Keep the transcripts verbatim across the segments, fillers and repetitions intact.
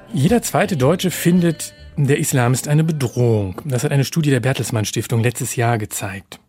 Jeder zweite Deutsche findet, der Islam ist eine Bedrohung. Das hat eine Studie der Bertelsmann Stiftung letztes Jahr gezeigt.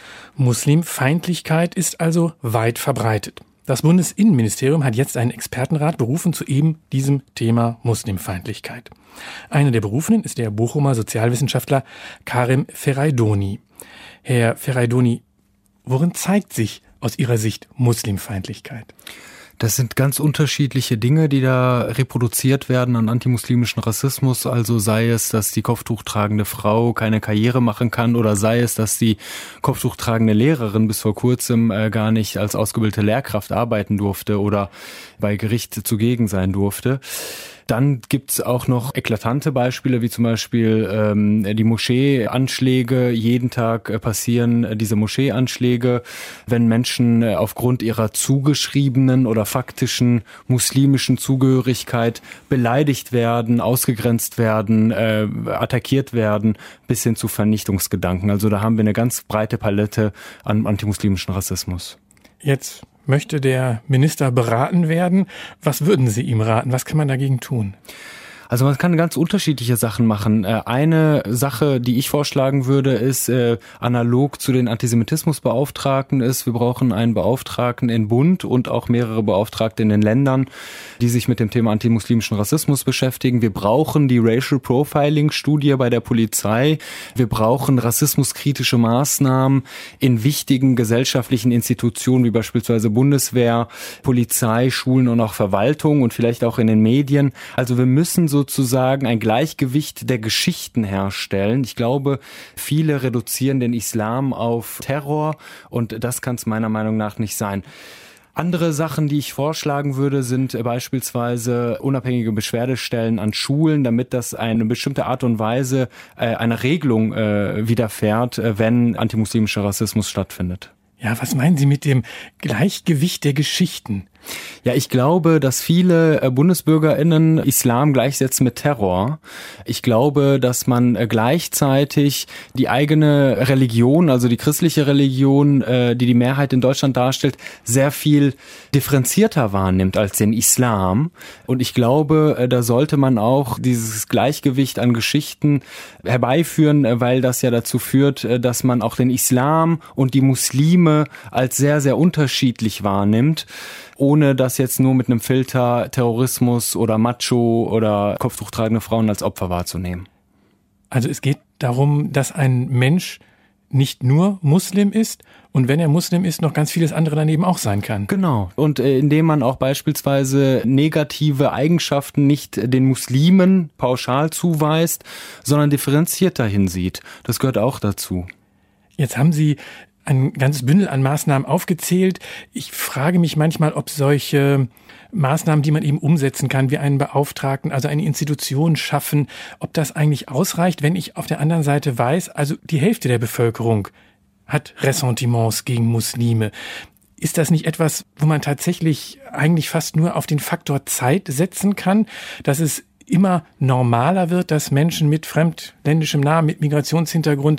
Muslimfeindlichkeit ist also weit verbreitet. Das Bundesinnenministerium hat jetzt einen Expertenrat berufen zu eben diesem Thema Muslimfeindlichkeit. Einer der Berufenen ist der Bochumer Sozialwissenschaftler Karim Ferraidoni. Herr Ferraidoni, worin zeigt sich aus Ihrer Sicht Muslimfeindlichkeit? Das sind ganz unterschiedliche Dinge, die da reproduziert werden an antimuslimischen Rassismus. Also sei es, dass die kopftuchtragende Frau keine Karriere machen kann oder sei es, dass die kopftuchtragende Lehrerin bis vor kurzem äh, gar nicht als ausgebildete Lehrkraft arbeiten durfte oder bei Gericht zugegen sein durfte. Dann gibt's auch noch eklatante Beispiele, wie zum Beispiel ähm, die Moscheeanschläge. Jeden Tag äh, passieren äh, diese Moscheeanschläge, wenn Menschen äh, aufgrund ihrer zugeschriebenen oder faktischen muslimischen Zugehörigkeit beleidigt werden, ausgegrenzt werden, äh, attackiert werden, bis hin zu Vernichtungsgedanken. Also da haben wir eine ganz breite Palette an antimuslimischen Rassismus. Jetzt möchte der Minister beraten werden. Was würden Sie ihm raten? Was kann man dagegen tun? Also man kann ganz unterschiedliche Sachen machen. Eine Sache, die ich vorschlagen würde, ist äh, analog zu den Antisemitismusbeauftragten ist, wir brauchen einen Beauftragten in Bund und auch mehrere Beauftragte in den Ländern, die sich mit dem Thema antimuslimischen Rassismus beschäftigen. Wir brauchen die Racial Profiling-Studie bei der Polizei. Wir brauchen rassismuskritische Maßnahmen in wichtigen gesellschaftlichen Institutionen wie beispielsweise Bundeswehr, Polizei, Schulen und auch Verwaltung und vielleicht auch in den Medien. Also wir müssen sozusagen ein Gleichgewicht der Geschichten herstellen. Ich glaube, viele reduzieren den Islam auf Terror und das kann es meiner Meinung nach nicht sein. Andere Sachen, die ich vorschlagen würde, sind beispielsweise unabhängige Beschwerdestellen an Schulen, damit das eine bestimmte Art und Weise äh, einer Regelung äh, widerfährt, äh, wenn antimuslimischer Rassismus stattfindet. Ja, was meinen Sie mit dem Gleichgewicht der Geschichten? Ja, ich glaube, dass viele äh, BundesbürgerInnen Islam gleichsetzen mit Terror. Ich glaube, dass man äh, gleichzeitig die eigene Religion, also die christliche Religion, äh, die die Mehrheit in Deutschland darstellt, sehr viel differenzierter wahrnimmt als den Islam. Und ich glaube, äh, da sollte man auch dieses Gleichgewicht an Geschichten herbeiführen, äh, weil das ja dazu führt, äh, dass man auch den Islam und die Muslime als sehr, sehr unterschiedlich wahrnimmt, ohne das jetzt nur mit einem Filter Terrorismus oder Macho oder kopftuchtragende Frauen als Opfer wahrzunehmen. Also es geht darum, dass ein Mensch nicht nur Muslim ist und wenn er Muslim ist, noch ganz vieles andere daneben auch sein kann. Genau. Und äh, indem man auch beispielsweise negative Eigenschaften nicht den Muslimen pauschal zuweist, sondern differenzierter hinsieht. Das gehört auch dazu. Jetzt haben Sie ein ganzes Bündel an Maßnahmen aufgezählt. Ich frage mich manchmal, ob solche Maßnahmen, die man eben umsetzen kann, wie einen Beauftragten, also eine Institution schaffen, ob das eigentlich ausreicht, wenn ich auf der anderen Seite weiß, also die Hälfte der Bevölkerung hat Ressentiments gegen Muslime. Ist das nicht etwas, wo man tatsächlich eigentlich fast nur auf den Faktor Zeit setzen kann, dass es immer normaler wird, dass Menschen mit fremdländischem Namen, mit Migrationshintergrund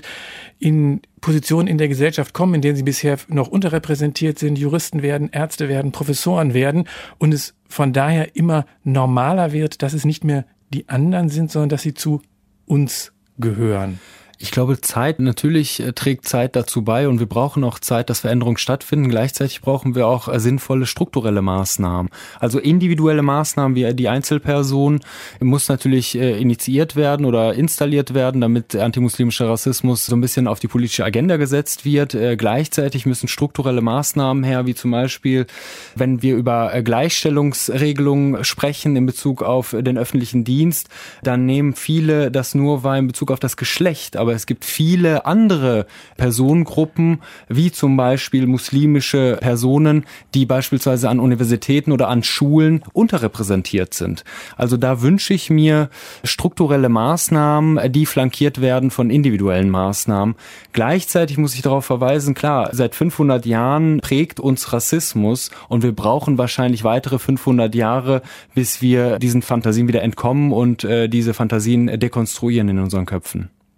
in Positionen in der Gesellschaft kommen, in denen sie bisher noch unterrepräsentiert sind, Juristen werden, Ärzte werden, Professoren werden und es von daher immer normaler wird, dass es nicht mehr die anderen sind, sondern dass sie zu uns gehören? Ich glaube, Zeit, natürlich trägt Zeit dazu bei und wir brauchen auch Zeit, dass Veränderungen stattfinden. Gleichzeitig brauchen wir auch sinnvolle strukturelle Maßnahmen. Also individuelle Maßnahmen wie die Einzelperson muss natürlich initiiert werden oder installiert werden, damit antimuslimischer Rassismus so ein bisschen auf die politische Agenda gesetzt wird. Gleichzeitig müssen strukturelle Maßnahmen her, wie zum Beispiel, wenn wir über Gleichstellungsregelungen sprechen in Bezug auf den öffentlichen Dienst, dann nehmen viele das nur wahr in Bezug auf das Geschlecht. Aber es gibt viele andere Personengruppen, wie zum Beispiel muslimische Personen, die beispielsweise an Universitäten oder an Schulen unterrepräsentiert sind. Also da wünsche ich mir strukturelle Maßnahmen, die flankiert werden von individuellen Maßnahmen. Gleichzeitig muss ich darauf verweisen, klar, seit fünfhundert Jahren prägt uns Rassismus und wir brauchen wahrscheinlich weitere fünfhundert Jahre, bis wir diesen Fantasien wieder entkommen und äh, diese Fantasien dekonstruieren in unseren Köpfen.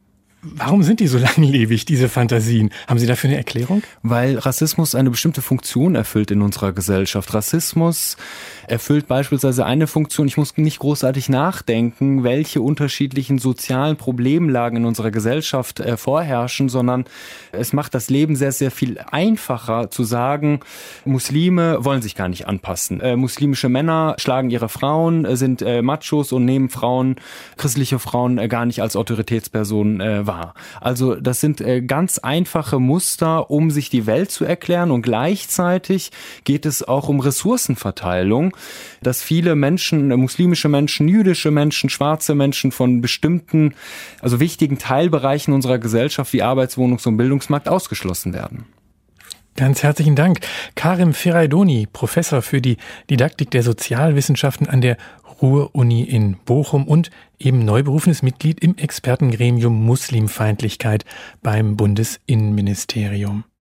Warum sind die so langlebig, diese Fantasien? Haben Sie dafür eine Erklärung? Weil Rassismus eine bestimmte Funktion erfüllt in unserer Gesellschaft. Rassismus erfüllt beispielsweise eine Funktion, ich muss nicht großartig nachdenken, welche unterschiedlichen sozialen Problemlagen in unserer Gesellschaft äh, vorherrschen, sondern es macht das Leben sehr, sehr viel einfacher zu sagen, Muslime wollen sich gar nicht anpassen. Äh, muslimische Männer schlagen ihre Frauen, äh, sind äh, Machos und nehmen Frauen, christliche Frauen äh, gar nicht als Autoritätspersonen äh, wahr. Also das sind äh, ganz einfache Muster, um sich die Welt zu erklären, und gleichzeitig geht es auch um Ressourcenverteilung, dass viele Menschen, äh, muslimische Menschen, jüdische Menschen, schwarze Menschen von bestimmten, also wichtigen Teilbereichen unserer Gesellschaft wie Arbeits-, Wohnungs- und Bildungsmarkt ausgeschlossen werden. Ganz herzlichen Dank. Karim Feraydoni, Professor für die Didaktik der Sozialwissenschaften an der Ruhr-Uni in Bochum und eben neu berufenes Mitglied im Expertengremium Muslimfeindlichkeit beim Bundesinnenministerium.